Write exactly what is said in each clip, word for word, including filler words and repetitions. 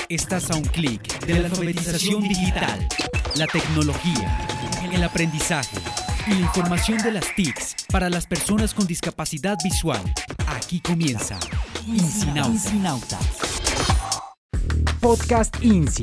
Estás a un clic de la alfabetización digital, la tecnología, el aprendizaje y la información de las T I Cs para las personas con discapacidad visual. Aquí comienza INSINAUTA. Podcast INSI.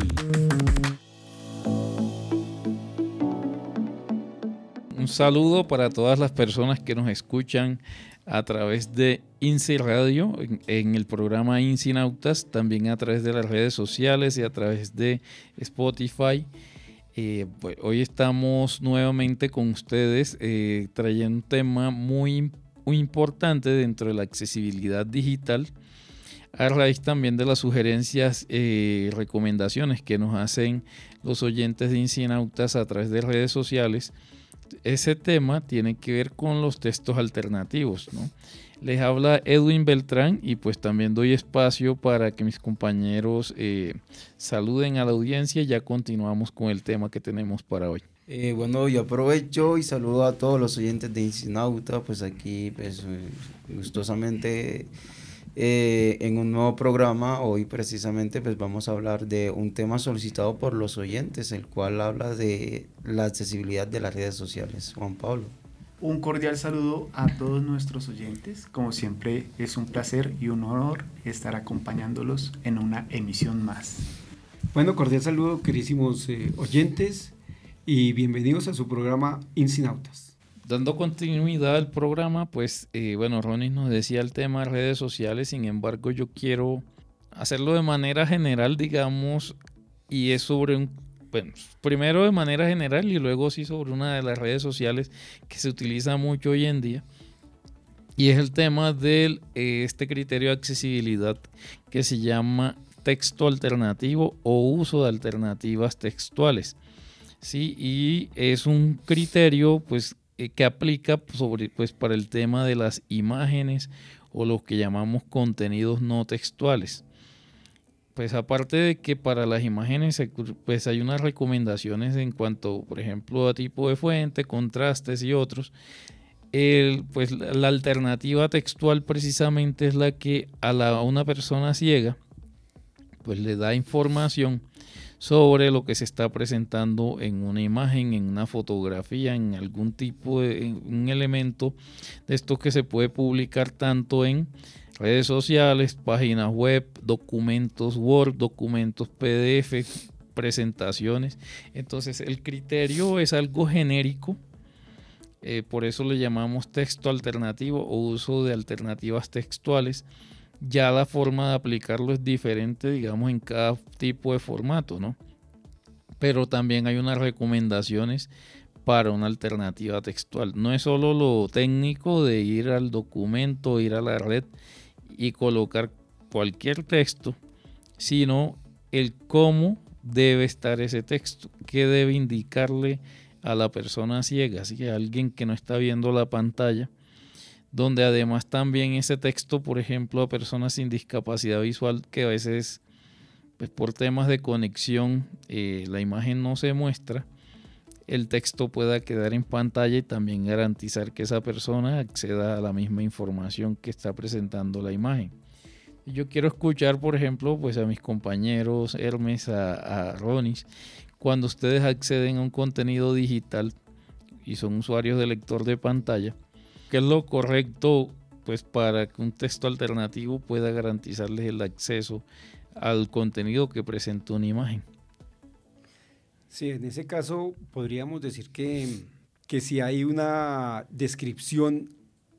Un saludo para todas las personas que nos escuchan a través de INSI Radio, en, en el programa INSINAUTAS, también a través de las redes sociales y a través de Spotify. Eh, pues hoy estamos nuevamente con ustedes eh, trayendo un tema muy, muy importante dentro de la accesibilidad digital, a raíz también de las sugerencias y eh, recomendaciones que nos hacen los oyentes de INSINAUTAS a través de redes sociales. Ese tema tiene que ver con los textos alternativos, ¿no? Les habla Edwin Beltrán y pues también doy espacio para que mis compañeros eh, saluden a la audiencia y ya continuamos con el tema que tenemos para hoy. Eh, bueno, yo aprovecho y saludo a todos los oyentes de INSINAUTA, pues aquí pues gustosamente eh, en un nuevo programa. Hoy precisamente pues vamos a hablar de un tema solicitado por los oyentes, el cual habla de la accesibilidad de las redes sociales. Juan Pablo. Un cordial saludo a todos nuestros oyentes. Como siempre es un placer y un honor estar acompañándolos en una emisión más. Bueno, cordial saludo queridísimos eh, oyentes y bienvenidos a su programa INSINAUTAS. Dando continuidad al programa, pues eh, bueno, Ronnie nos decía el tema de redes sociales, sin embargo yo quiero hacerlo de manera general, digamos, y es sobre un, bueno, primero de manera general y luego sí sobre una de las redes sociales que se utiliza mucho hoy en día, y es el tema de eh, este criterio de accesibilidad que se llama texto alternativo o uso de alternativas textuales, ¿sí? Y es un criterio pues que aplica sobre, pues, para el tema de las imágenes o lo que llamamos contenidos no textuales. Pues aparte de que para las imágenes pues hay unas recomendaciones en cuanto, por ejemplo, a tipo de fuente, contrastes y otros. El, pues la alternativa textual precisamente es la que a, la, a una persona ciega pues le da información sobre lo que se está presentando en una imagen, en una fotografía, en algún tipo de en un elemento de esto que se puede publicar tanto en redes sociales, páginas web, documentos Word, documentos P D F, presentaciones. Entonces el criterio es algo genérico, eh, por eso le llamamos texto alternativo o uso de alternativas textuales. Ya la forma de aplicarlo es diferente, digamos, en cada tipo de formato, ¿no? Pero también hay unas recomendaciones para una alternativa textual. No es solo lo técnico de ir al documento, ir a la red y colocar cualquier texto, sino el cómo debe estar ese texto, qué debe indicarle a la persona ciega, así que a alguien que no está viendo la pantalla, donde además también ese texto, por ejemplo, a personas sin discapacidad visual que a veces pues por temas de conexión eh, la imagen no se muestra, el texto pueda quedar en pantalla y también garantizar que esa persona acceda a la misma información que está presentando la imagen. Yo quiero escuchar, por ejemplo, pues a mis compañeros Hermes, a, a Ronis, cuando ustedes acceden a un contenido digital y son usuarios de lector de pantalla, ¿qué es lo correcto pues para que un texto alternativo pueda garantizarles el acceso al contenido que presenta una imagen? Sí, en ese caso podríamos decir que, que si hay una descripción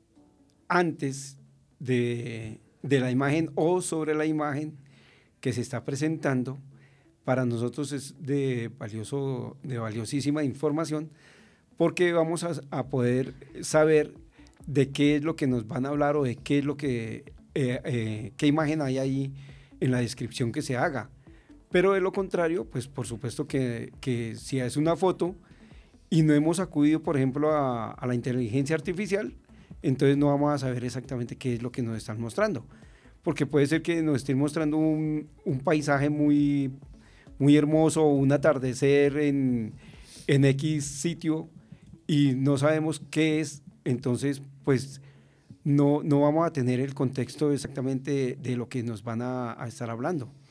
antes de, de la imagen o sobre la imagen que se está presentando, para nosotros es de, valioso, de valiosísima información, porque vamos a, a poder saber de qué es lo que nos van a hablar o de qué es lo que, eh, eh, qué imagen hay ahí en la descripción que se haga. Pero de lo contrario, pues por supuesto que, que si es una foto y no hemos acudido, por ejemplo, a, a la inteligencia artificial, entonces no vamos a saber exactamente qué es lo que nos están mostrando. Porque puede ser que nos estén mostrando un, un paisaje muy, muy hermoso o un atardecer en, en X sitio y no sabemos qué es, entonces pues no, no vamos a tener el contexto exactamente de, de lo que nos van a, a estar hablando.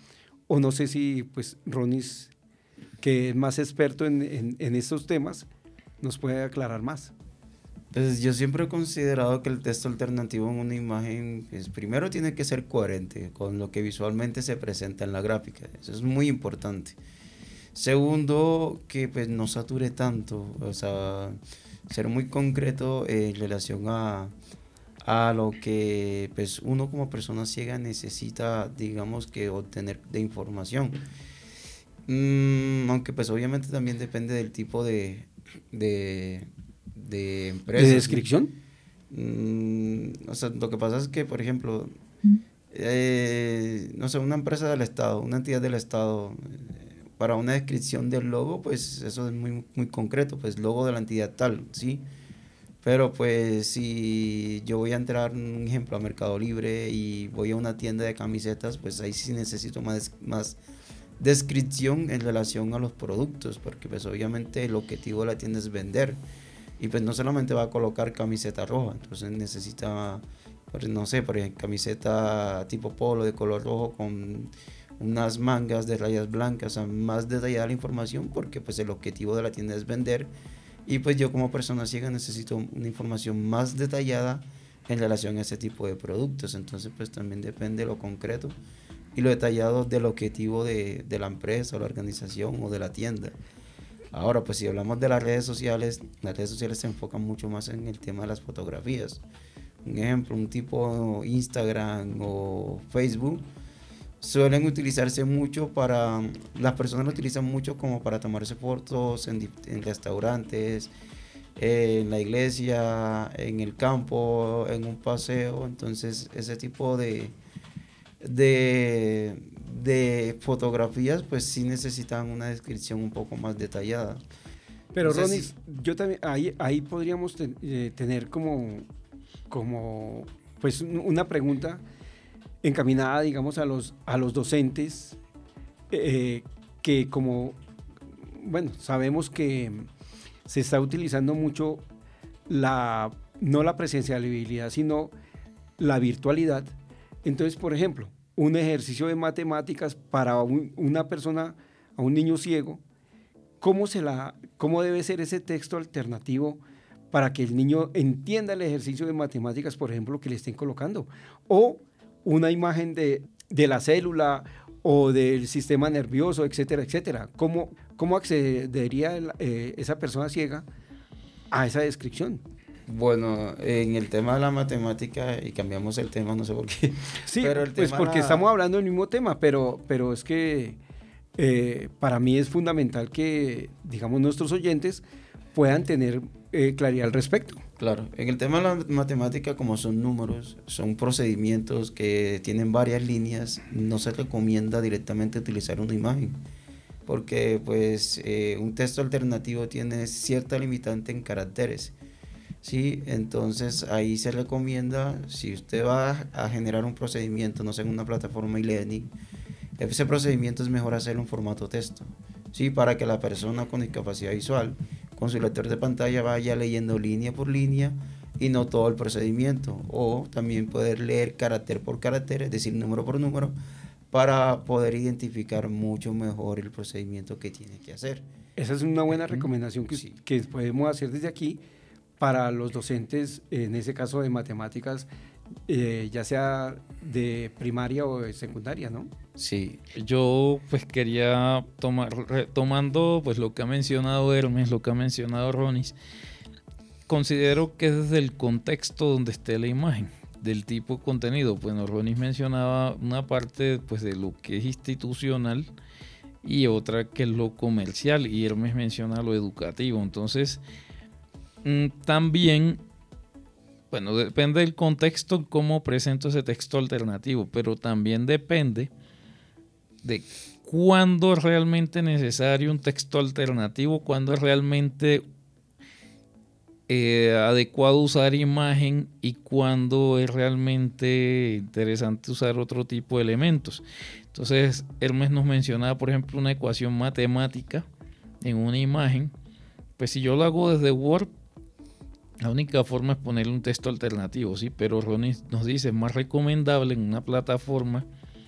o no sé si pues Ronis, que es más experto en, en, en estos temas, nos puede aclarar más. Pues yo siempre he considerado que el texto alternativo en una imagen, pues primero tiene que ser coherente con lo que visualmente se presenta en la gráfica, eso es muy importante. Segundo, que pues no sature tanto, o sea, ser muy concreto en relación a, a lo que pues uno como persona ciega necesita, digamos, que obtener de información. Mm, aunque pues obviamente también depende del tipo de, de, de empresa. ¿De descripción? Mm, o sea, lo que pasa es que, por ejemplo, eh, no sé, una empresa del Estado, una entidad del Estado, eh, para una descripción del logo, pues eso es muy, muy concreto, pues logo de la entidad tal, ¿sí? Pero pues si yo voy a entrar, un ejemplo, a Mercado Libre y voy a una tienda de camisetas, pues ahí sí necesito más, más descripción en relación a los productos, porque pues obviamente el objetivo de la tienda es vender. Y pues no solamente va a colocar camiseta roja, entonces necesita, pues, no sé, por ejemplo, camiseta tipo polo de color rojo con unas mangas de rayas blancas, o sea, más detallada la información, porque pues el objetivo de la tienda es vender. Y pues yo como persona ciega necesito una información más detallada en relación a ese tipo de productos. Entonces pues también depende de lo concreto y lo detallado del objetivo de, de la empresa o la organización o de la tienda. Ahora pues si hablamos de las redes sociales, las redes sociales se enfocan mucho más en el tema de las fotografías. Un ejemplo, un tipo Instagram o Facebook suelen utilizarse mucho para, las personas lo utilizan mucho como para tomarse fotos en, en restaurantes, eh, en la iglesia, en el campo, en un paseo. Entonces ese tipo de, de, de fotografías pues sí necesitan una descripción un poco más detallada. Pero Entonces, Ronis, yo también, ahí, ahí podríamos ten, eh, tener como, como pues una pregunta encaminada, digamos, a los, a los docentes, eh, que como, bueno, sabemos que se está utilizando mucho la, no la presencialidad, sino la virtualidad. Entonces, por ejemplo, un ejercicio de matemáticas para un, una persona, a un niño ciego, ¿cómo, se la, ¿cómo debe ser ese texto alternativo para que el niño entienda el ejercicio de matemáticas, por ejemplo, que le estén colocando? O una imagen de, de la célula o del sistema nervioso, etcétera, etcétera. ¿Cómo, cómo accedería el, eh, esa persona ciega a esa descripción? Bueno, en el tema de la matemática, y cambiamos el tema, no sé por qué. Sí, pero el pues tema porque la... estamos hablando del mismo tema, pero, pero es que eh, para mí es fundamental que, digamos, nuestros oyentes puedan tener eh, claridad al respecto. Claro, en el tema de la matemática, como son números, son procedimientos que tienen varias líneas, no se recomienda directamente utilizar una imagen, porque pues eh, un texto alternativo tiene cierta limitante en caracteres, ¿sí? Entonces ahí se recomienda, si usted va a generar un procedimiento, no sé, en una plataforma e-learning, ese procedimiento es mejor hacerlo en formato texto, ¿sí? Para que la persona con discapacidad visual con su lector de pantalla vaya leyendo línea por línea y no todo el procedimiento, o también poder leer carácter por carácter, es decir, número por número, para poder identificar mucho mejor el procedimiento que tiene que hacer. Esa es una buena recomendación que, sí. que podemos hacer desde aquí para los docentes, en ese caso de matemáticas, eh, ya sea de primaria o de secundaria, ¿no? Sí, yo pues quería tomar, retomando pues lo que ha mencionado Hermes, lo que ha mencionado Ronis, considero que desde el contexto donde esté la imagen, del tipo de contenido, bueno, Ronis mencionaba una parte pues de lo que es institucional y otra que es lo comercial, y Hermes menciona lo educativo. Entonces mmm, también, bueno, depende del contexto cómo presento ese texto alternativo, pero también depende de cuándo es realmente necesario un texto alternativo, cuándo es realmente eh, adecuado usar imagen y cuándo es realmente interesante usar otro tipo de elementos. Entonces, Hermes nos mencionaba, por ejemplo, una ecuación matemática en una imagen. Pues si yo lo hago desde Word, la única forma es ponerle un texto alternativo, ¿sí? Pero Ronnie nos dice, es más recomendable en una plataforma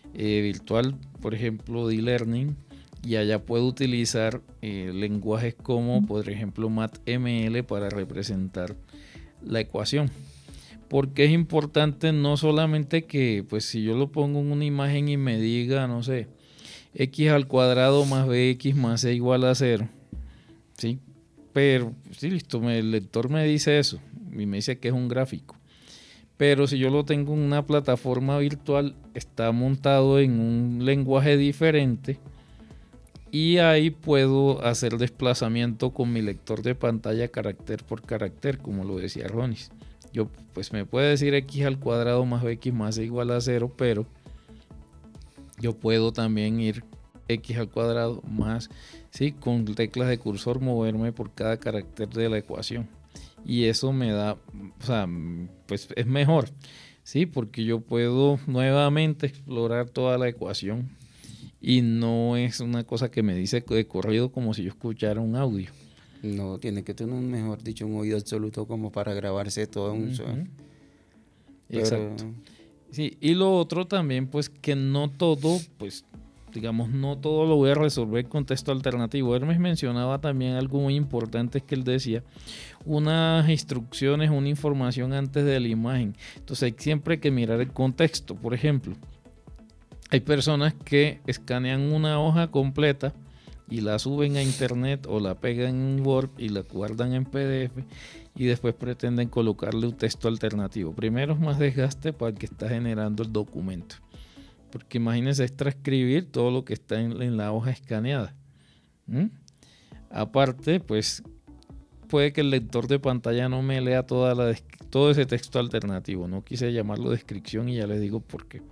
eh, virtual, por ejemplo, de e-learning, y allá puedo utilizar eh, lenguajes como, por ejemplo, MathML para representar la ecuación. Porque es importante no solamente que, pues si yo lo pongo en una imagen y me diga, no sé, x al cuadrado más bx más c igual a cero, ¿sí? Pero, sí, listo, me, el lector me dice eso y me dice que es un gráfico. Pero si yo lo tengo en una plataforma virtual, está montado en un lenguaje diferente y ahí puedo hacer desplazamiento con mi lector de pantalla carácter por carácter, como lo decía Ronis. Yo, pues me puede decir x al cuadrado más bx más c igual a cero, pero yo puedo también ir x al cuadrado más, sí, con teclas de cursor moverme por cada carácter de la ecuación. Y eso me da, o sea, pues es mejor, sí, porque yo puedo nuevamente explorar toda la ecuación y no es una cosa que me dice de corrido como si yo escuchara un audio. No, tiene que tener un, mejor dicho, un oído absoluto como para grabarse todo un... Uh-huh. Pero... Exacto. Sí, y lo otro también, pues que no todo, pues digamos, no todo lo voy a resolver con texto alternativo. Hermes mencionaba también algo muy importante, que él decía, unas instrucciones, una información antes de la imagen. Entonces hay siempre que mirar el contexto. Por ejemplo, hay personas que escanean una hoja completa y la suben a internet o la pegan en Word y la guardan en P D F y después pretenden colocarle un texto alternativo. Primero es más desgaste para el que está generando el documento, porque imagínense, es transcribir todo lo que está en, en la hoja escaneada. ¿Mm? Aparte, pues puede que el lector de pantalla no me lea toda la todo ese texto alternativo. No quise llamarlo descripción y ya les digo por qué.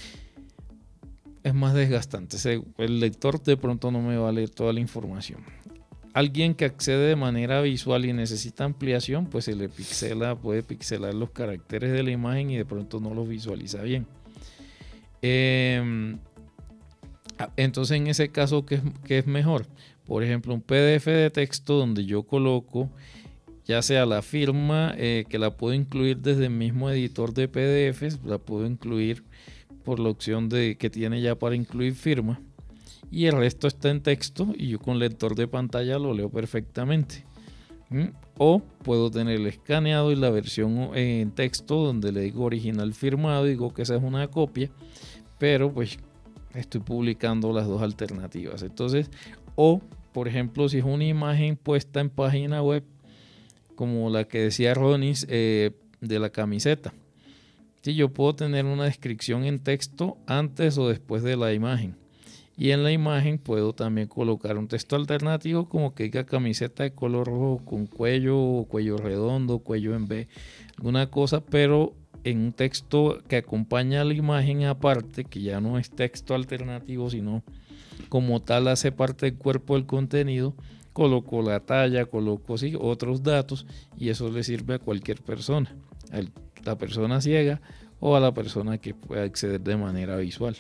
Es más desgastante. El lector de pronto no me va a leer toda la información. Alguien que accede de manera visual y necesita ampliación, pues se le pixela, puede pixelar los caracteres de la imagen y de pronto no los visualiza bien. Eh, entonces, en ese caso, ¿qué es, qué es mejor? Por ejemplo, un P D F de texto donde yo coloco ya sea la firma, eh, que la puedo incluir desde el mismo editor de P D Fs, la puedo incluir por la opción de que tiene ya para incluir firma, y el resto está en texto y yo con lector de pantalla lo leo perfectamente. ¿Mm? O puedo tener el escaneado y la versión en texto donde le digo original firmado, digo que esa es una copia, pero pues estoy publicando las dos alternativas. Entonces, o por ejemplo, si es una imagen puesta en página web, como la que decía Ronis, eh, de la camiseta, sí, yo puedo tener una descripción en texto antes o después de la imagen. Y en la imagen puedo también colocar un texto alternativo como que diga camiseta de color rojo con cuello, cuello redondo, cuello en V, alguna cosa, pero en un texto que acompaña a la imagen aparte, que ya no es texto alternativo, sino como tal hace parte del cuerpo del contenido. Coloco la talla, coloco sí, otros datos, y eso le sirve a cualquier persona, a la persona ciega o a la persona que pueda acceder de manera visual.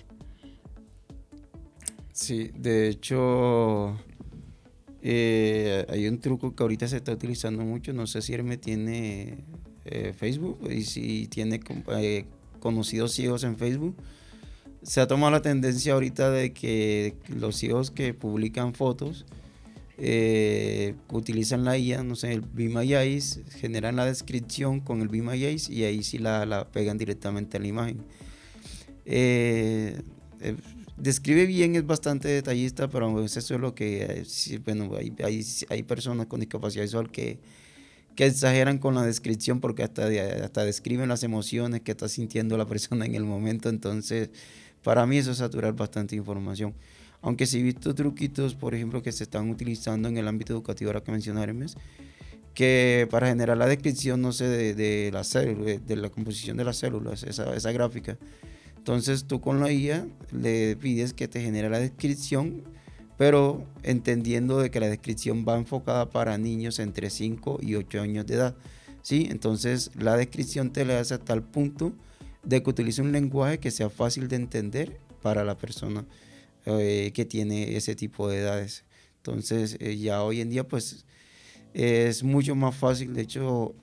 Sí, de hecho, eh, hay un truco que ahorita se está utilizando mucho. No sé si él me tiene eh, Facebook y si tiene eh, conocidos ciegos en Facebook. Se ha tomado la tendencia ahorita de que los ciegos que publican fotos eh, utilizan la I A, no sé, el Be My Eyes, generan la descripción con el Be My Eyes y ahí sí la, la pegan directamente a la imagen. Eh, eh, Describe bien, es bastante detallista, pero eso es lo que, bueno, hay, hay, hay personas con discapacidad visual que, que exageran con la descripción porque hasta, hasta describen las emociones que está sintiendo la persona en el momento. Entonces, para mí eso es saturar bastante información. Aunque sí he visto truquitos, por ejemplo, que se están utilizando en el ámbito educativo, ahora que mencionó Hermes, que para generar la descripción, no sé, de, de, la, célula, de la composición de las células, esa, esa gráfica. Entonces tú con la I A le pides que te genere la descripción, pero entendiendo de que la descripción va enfocada para niños entre cinco y ocho años de edad, ¿sí? Entonces la descripción te la hace hasta el punto de que utilice un lenguaje que sea fácil de entender para la persona eh, que tiene ese tipo de edades. Entonces eh, ya hoy en día pues es mucho más fácil. De hecho,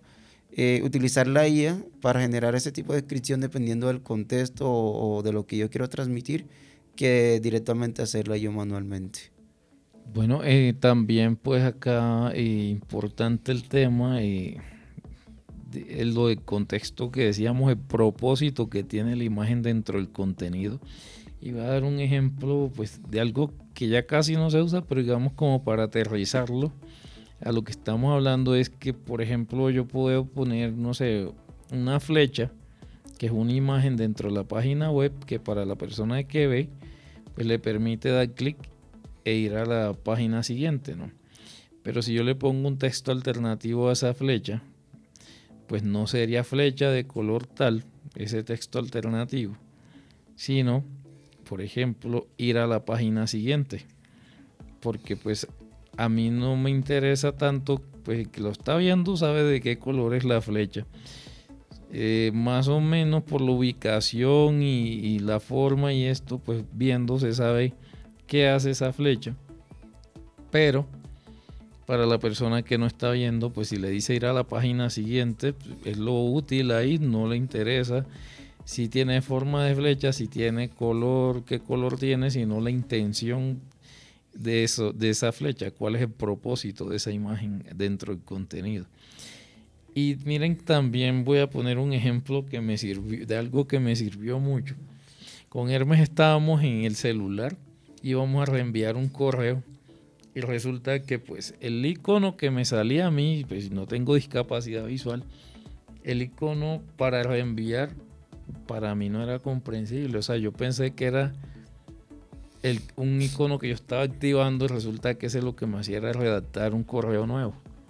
eh, utilizar la I A para generar ese tipo de descripción dependiendo del contexto o, o de lo que yo quiero transmitir, que directamente hacerla yo manualmente. Bueno, eh, también pues acá eh, importante el tema, eh, de, lo del contexto que decíamos, el propósito que tiene la imagen dentro del contenido. Y voy a dar un ejemplo pues de algo que ya casi no se usa, pero digamos como para aterrizarlo a lo que estamos hablando, es que por ejemplo yo puedo poner, no sé, una flecha, que es una imagen dentro de la página web que para la persona que ve pues le permite dar clic e ir a la página siguiente, ¿no? Pero si yo le pongo un texto alternativo a esa flecha, pues no sería flecha de color tal, ese texto alternativo, sino, por ejemplo, ir a la página siguiente, porque pues a mí no me interesa tanto, pues el que lo está viendo sabe de qué color es la flecha. Eh, más o menos por la ubicación y, y la forma y esto, pues viendo se sabe qué hace esa flecha. Pero para la persona que no está viendo, pues si le dice ir a la página siguiente, pues es lo útil ahí, no le interesa si tiene forma de flecha, si tiene color, qué color tiene, sino la intención de eso, de esa flecha, cuál es el propósito de esa imagen dentro del contenido. Y miren, también voy a poner un ejemplo que me sirvió, de algo que me sirvió mucho. Con Hermes estábamos en el celular, íbamos a reenviar un correo y resulta que pues el icono que me salía a mí, pues no tengo discapacidad visual, el icono para reenviar para mí no era comprensible. O sea, yo pensé que era el, un icono que yo estaba activando y resulta que ese lo que me hacía era redactar un correo nuevo.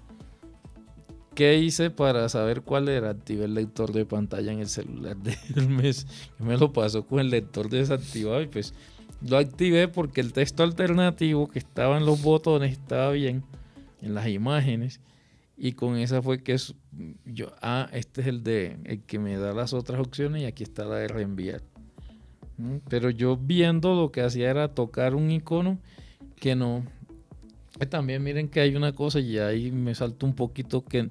¿Qué hice para saber cuál era? Activé el lector de pantalla en el celular de Hermes. Me lo pasó con el lector desactivado y pues lo activé porque el texto alternativo que estaba en los botones estaba bien en las imágenes, y con esa fue que yo, ah, este es el de el que me da las otras opciones y aquí está la de reenviar. ¿Mm? Pero yo viendo lo que hacía era tocar un icono que no. También miren que hay una cosa y ahí me salto un poquito, que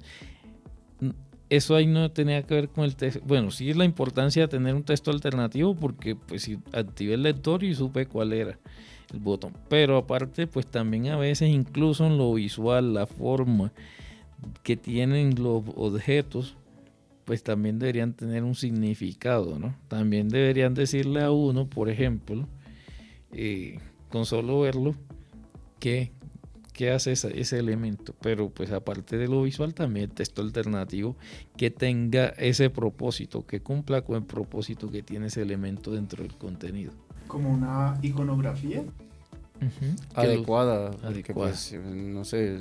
eso ahí no tenía que ver con el texto. Bueno, sí es la importancia de tener un texto alternativo porque pues si activé el lector y supe cuál era el botón. Pero aparte pues también a veces incluso en lo visual, la forma que tienen los objetos pues también deberían tener un significado, ¿no? También deberían decirle a uno, por ejemplo, eh, con solo verlo, que qué hace ese, ese elemento, pero pues aparte de lo visual también el texto alternativo que tenga ese propósito, que cumpla con el propósito que tiene ese elemento dentro del contenido. Como una iconografía uh-huh. adecuada, lo, porque adecuada. Pues, no sé,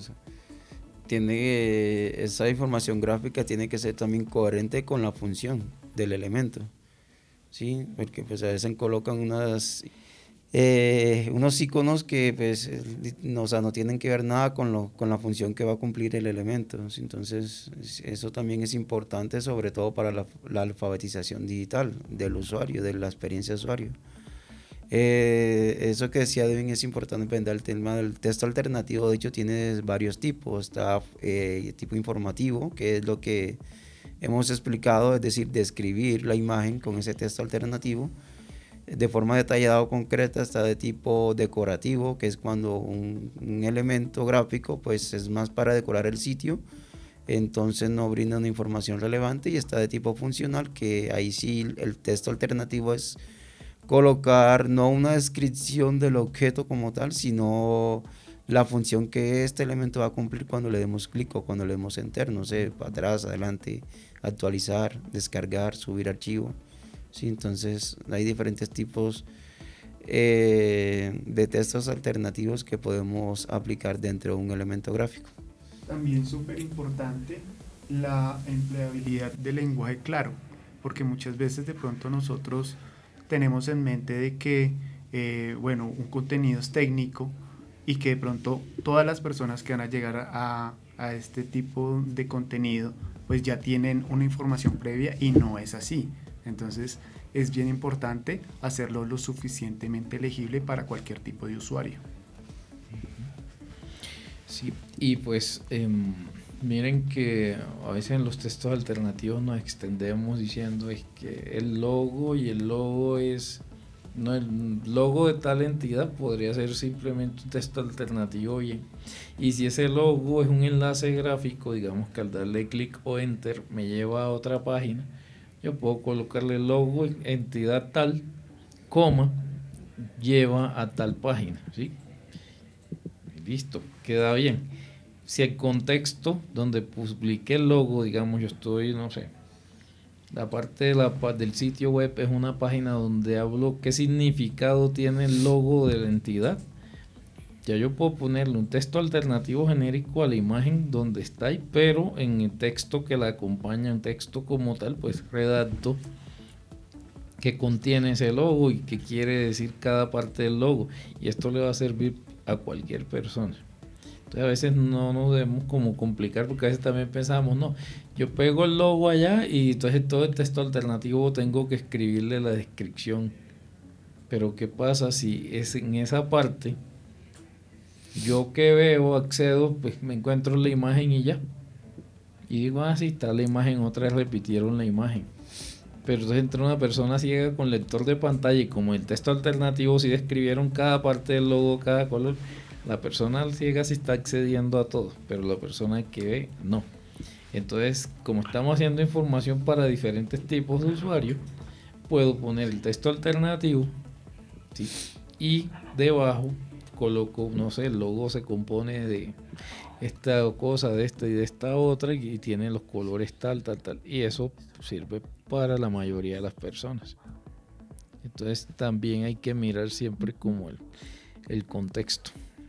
tiene esa información gráfica tiene que ser también coherente con la función del elemento, sí, porque pues a veces colocan unas Eh, unos iconos que pues, no, o sea, no tienen que ver nada con, lo, con la función que va a cumplir el elemento. Entonces eso también es importante, sobre todo para la, la alfabetización digital del usuario, de la experiencia de usuario. Eh, eso que decía Devin es importante aprender el tema del texto alternativo. De hecho tiene varios tipos. Está eh, tipo informativo, que es lo que hemos explicado, es decir, describir la imagen con ese texto alternativo de forma detallada o concreta. Está de tipo decorativo, que es cuando un, un elemento gráfico pues es más para decorar el sitio, entonces no brinda una información relevante. Y está de tipo funcional, que ahí sí el texto alternativo es colocar no una descripción del objeto como tal, sino la función que este elemento va a cumplir cuando le demos clic o cuando le demos enter, no sé, para atrás, adelante, actualizar, descargar, subir archivo. Sí, entonces hay diferentes tipos eh, de textos alternativos que podemos aplicar dentro de un elemento gráfico. También súper importante la empleabilidad del lenguaje claro, porque muchas veces de pronto nosotros tenemos en mente de que eh, bueno, un contenido es técnico y que de pronto todas las personas que van a llegar a, a este tipo de contenido pues ya tienen una información previa, y no es así. Entonces es bien importante hacerlo lo suficientemente legible para cualquier tipo de usuario. Sí, y pues eh, Miren que a veces en los textos alternativos nos extendemos diciendo es que el logo y el logo es, no, el logo de tal entidad podría ser simplemente un texto alternativo bien, y si ese logo es un enlace gráfico, digamos que al darle clic o enter me lleva a otra página, yo puedo colocarle logo entidad tal, coma, lleva a tal página, ¿sí? Listo, queda bien. Si el contexto donde publiqué el logo, digamos, yo estoy, no sé, la parte de la, del sitio web es una página donde hablo qué significado tiene el logo de la entidad, ya yo puedo ponerle un texto alternativo genérico a la imagen donde está ahí, pero en el texto que la acompaña, un texto como tal, pues redacto qué contiene ese logo y qué quiere decir cada parte del logo, y esto le va a servir a cualquier persona. Entonces a veces no nos debemos como complicar, porque a veces también pensamos, no, yo pego el logo allá y entonces todo el texto alternativo tengo que escribirle la descripción. Pero ¿qué pasa si es en esa parte, yo que veo, accedo, pues me encuentro la imagen y ya? Y digo, ah, sí, está la imagen, otra vez repitieron la imagen. Pero entonces entra una persona ciega con lector de pantalla y como el texto alternativo sí describieron cada parte del logo, cada color, la persona ciega sí está accediendo a todo, pero la persona que ve no. Entonces, como estamos haciendo información para diferentes tipos de usuarios, puedo poner el texto alternativo, ¿sí? Y debajo coloco, no sé, el logo se compone de esta cosa, de esta y de esta otra, y tiene los colores tal, tal, tal, y eso sirve para la mayoría de las personas. Entonces también hay que mirar siempre como el, el contexto.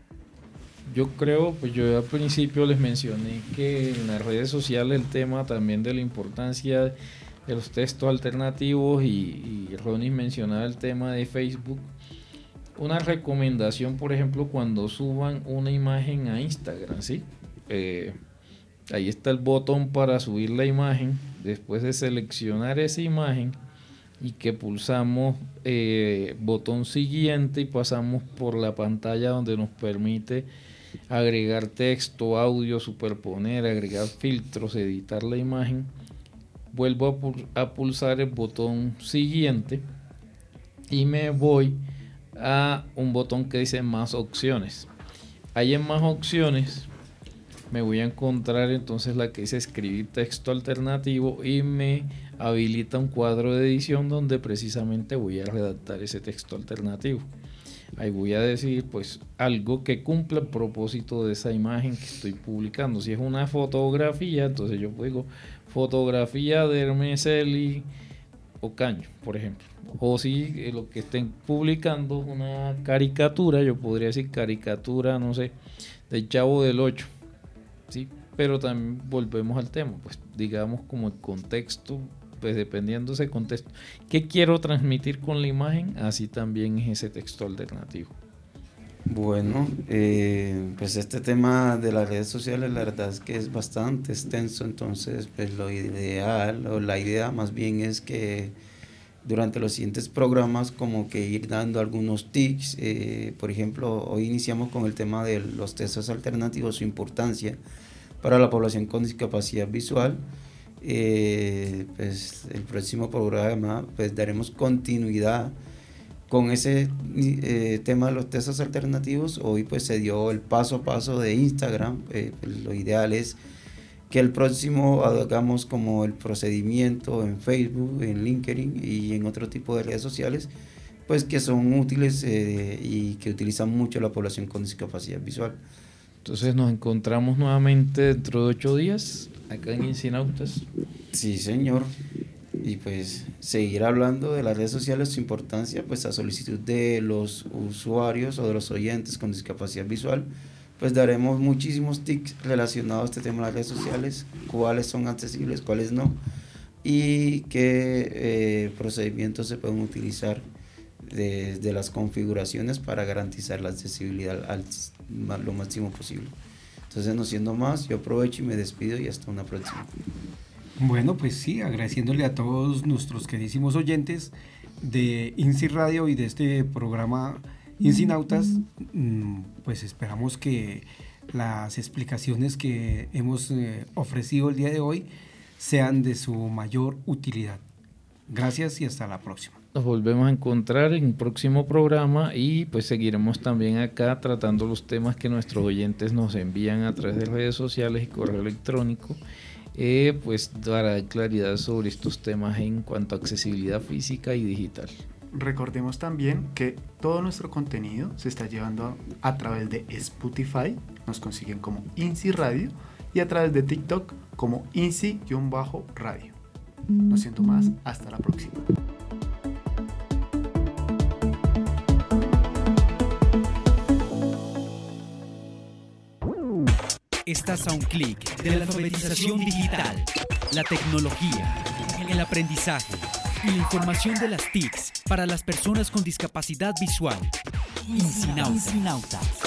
Yo creo, pues yo al principio les mencioné que en las redes sociales el tema también de la importancia de los textos alternativos, y, y Ronnie mencionaba el tema de Facebook. Una recomendación, por ejemplo, cuando suban una imagen a Instagram, ¿sí? Eh, ahí está el botón para subir la imagen. Después de seleccionar esa imagen y que pulsamos eh, botón siguiente y pasamos por la pantalla donde nos permite agregar texto, audio, superponer, agregar filtros, editar la imagen, vuelvo a, pul- a pulsar el botón siguiente y me voy a un botón que dice más opciones. Ahí en más opciones me voy a encontrar entonces la que dice escribir texto alternativo y me habilita un cuadro de edición donde precisamente voy a redactar ese texto alternativo. Ahí voy a decir pues algo que cumpla el propósito de esa imagen que estoy publicando. Si es una fotografía, entonces yo digo fotografía de Hermeseli Ocaño, por ejemplo. O si eh, lo que estén publicando es una caricatura, yo podría decir caricatura, no sé, del Chavo del ocho, ¿sí? Pero también volvemos al tema, pues digamos como el contexto, pues dependiendo de ese contexto, ¿qué quiero transmitir con la imagen? Así también es ese texto alternativo. Bueno, eh, pues este tema de las redes sociales la verdad es que es bastante extenso, entonces pues lo ideal o la idea más bien es que durante los siguientes programas como que ir dando algunos tips, eh, por ejemplo, hoy iniciamos con el tema de los textos alternativos, su importancia para la población con discapacidad visual. Eh, pues el próximo programa pues daremos continuidad con ese eh, tema de los textos alternativos. Hoy pues se dio el paso a paso de Instagram. Eh, pues, lo ideal es que el próximo hagamos como el procedimiento en Facebook, en LinkedIn y en otro tipo de redes sociales, pues que son útiles eh, y que utilizan mucho la población con discapacidad visual. Entonces nos encontramos nuevamente dentro de ocho días acá en Incinautas. Sí, señor. Y pues seguir hablando de las redes sociales, su importancia, pues a solicitud de los usuarios o de los oyentes con discapacidad visual, pues daremos muchísimos tips relacionados a este tema de las redes sociales, cuáles son accesibles, cuáles no, y qué eh, procedimientos se pueden utilizar desde las configuraciones para garantizar la accesibilidad al, al, lo máximo posible. Entonces, no siendo más, yo aprovecho y me despido y hasta una próxima. Bueno, pues sí, agradeciéndole a todos nuestros queridísimos oyentes de INSI Radio y de este programa Incinautas, pues esperamos que las explicaciones que hemos eh, ofrecido el día de hoy sean de su mayor utilidad. Gracias y hasta la próxima. Nos volvemos a encontrar en un próximo programa y pues seguiremos también acá tratando los temas que nuestros oyentes nos envían a través de redes sociales y correo electrónico, eh, pues para dar claridad sobre estos temas en cuanto a accesibilidad física y digital. Recordemos también que todo nuestro contenido se está llevando a, a través de Spotify, nos consiguen como INSI Radio, y a través de TikTok como INSI-radio. No siento más, hasta la próxima. Estás a un clic de la alfabetización digital, la tecnología, el aprendizaje y la información de las T I Cs para las personas con discapacidad visual. INSINAUTA.